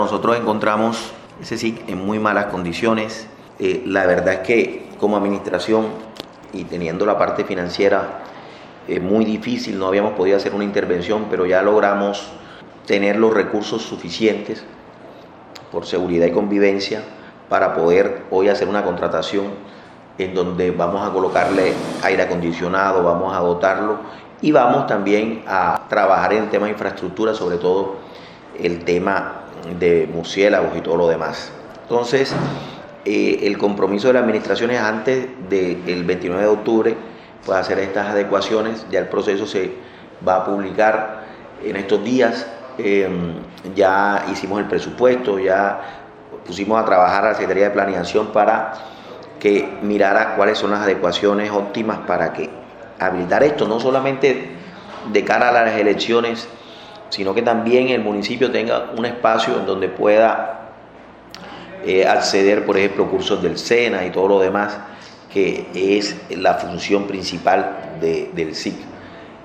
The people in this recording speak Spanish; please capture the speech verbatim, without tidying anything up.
Nosotros encontramos ese S I C en muy malas condiciones. Eh, la verdad es que como administración y teniendo la parte financiera eh, muy difícil, no habíamos podido hacer una intervención, pero ya logramos tener los recursos suficientes por seguridad y convivencia para poder hoy hacer una contratación en donde vamos a colocarle aire acondicionado, vamos a dotarlo y vamos también a trabajar en el tema de infraestructura, sobre todo el tema de murciélagos y todo lo demás. Entonces, eh, el compromiso de la administración es antes del veintinueve de octubre, pues hacer estas adecuaciones. Ya el proceso se va a publicar en estos días. Eh, ya hicimos el presupuesto, ya pusimos a trabajar a la Secretaría de Planeación para que mirara cuáles son las adecuaciones óptimas para que habilitar esto, no solamente de cara a las elecciones, sino que también el municipio tenga un espacio en donde pueda eh, acceder, por ejemplo, cursos del SENA y todo lo demás, que es la función principal de, del S I C.